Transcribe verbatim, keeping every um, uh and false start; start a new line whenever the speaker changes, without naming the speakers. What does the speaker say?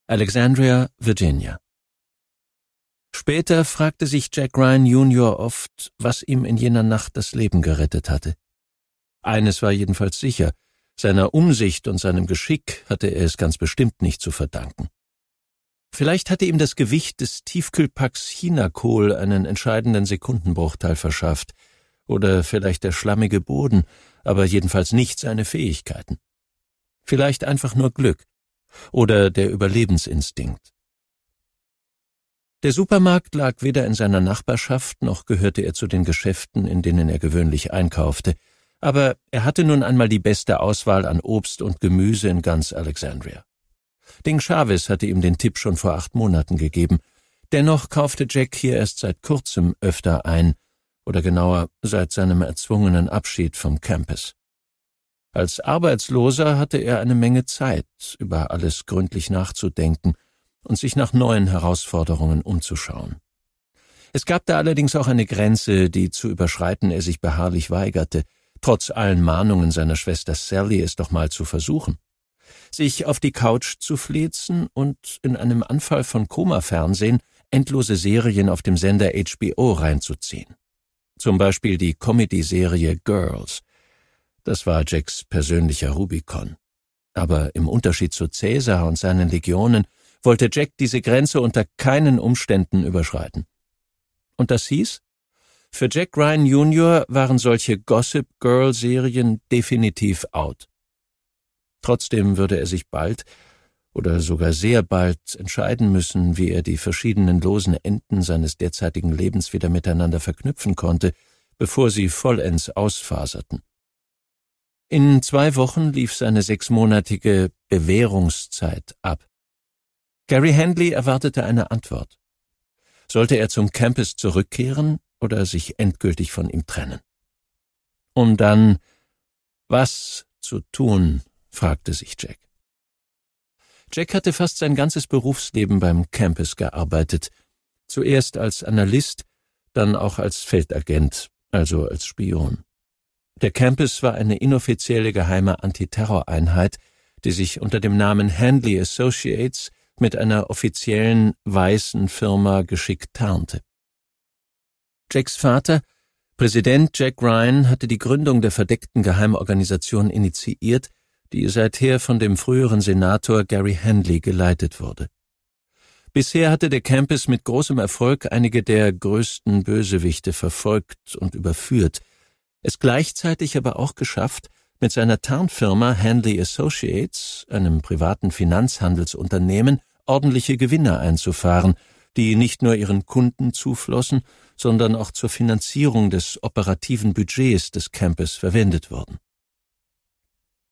Alexandria, Virginia. Später fragte sich Jack Ryan Junior oft, was ihm in jener Nacht das Leben gerettet hatte. Eines war jedenfalls sicher: Seiner Umsicht und seinem Geschick hatte er es ganz bestimmt nicht zu verdanken. Vielleicht hatte ihm das Gewicht des Tiefkühlpacks Chinakohl einen entscheidenden Sekundenbruchteil verschafft, oder vielleicht der schlammige Boden, aber jedenfalls nicht seine Fähigkeiten. Vielleicht einfach nur Glück oder der Überlebensinstinkt. Der Supermarkt lag weder in seiner Nachbarschaft, noch gehörte er zu den Geschäften, in denen er gewöhnlich einkaufte, aber er hatte nun einmal die beste Auswahl an Obst und Gemüse in ganz Alexandria. Ding Chavez hatte ihm den Tipp schon vor acht Monaten gegeben. Dennoch kaufte Jack hier erst seit kurzem öfter ein, oder genauer seit seinem erzwungenen Abschied vom Campus. Als Arbeitsloser hatte er eine Menge Zeit, über alles gründlich nachzudenken und sich nach neuen Herausforderungen umzuschauen. Es gab da allerdings auch eine Grenze, die zu überschreiten er sich beharrlich weigerte, trotz allen Mahnungen seiner Schwester Sally, es doch mal zu versuchen. Sich auf die Couch zu flezen und in einem Anfall von Koma-Fernsehen endlose Serien auf dem Sender H B O reinzuziehen. Zum Beispiel die Comedy-Serie Girls. Das war Jacks persönlicher Rubikon. Aber im Unterschied zu Cäsar und seinen Legionen wollte Jack diese Grenze unter keinen Umständen überschreiten. Und das hieß: Für Jack Ryan Junior waren solche Gossip-Girl-Serien definitiv out. Trotzdem würde er sich bald oder sogar sehr bald entscheiden müssen, wie er die verschiedenen losen Enden seines derzeitigen Lebens wieder miteinander verknüpfen konnte, bevor sie vollends ausfaserten. In zwei Wochen lief seine sechsmonatige Bewährungszeit ab. Gary Handley erwartete eine Antwort. Sollte er zum Campus zurückkehren oder sich endgültig von ihm trennen? Um dann was zu tun, fragte sich Jack. Jack hatte fast sein ganzes Berufsleben beim Campus gearbeitet, zuerst als Analyst, dann auch als Feldagent, also als Spion. Der Campus war eine inoffizielle geheime Antiterroreinheit, die sich unter dem Namen Handley Associates mit einer offiziellen weißen Firma geschickt tarnte. Jacks Vater, Präsident Jack Ryan, hatte die Gründung der verdeckten Geheimorganisation initiiert, die seither von dem früheren Senator Gary Handley geleitet wurde. Bisher hatte der Campus mit großem Erfolg einige der größten Bösewichte verfolgt und überführt, es gleichzeitig aber auch geschafft, mit seiner Tarnfirma Handley Associates, einem privaten Finanzhandelsunternehmen, ordentliche Gewinne einzufahren, die nicht nur ihren Kunden zuflossen, sondern auch zur Finanzierung des operativen Budgets des Campus verwendet wurden.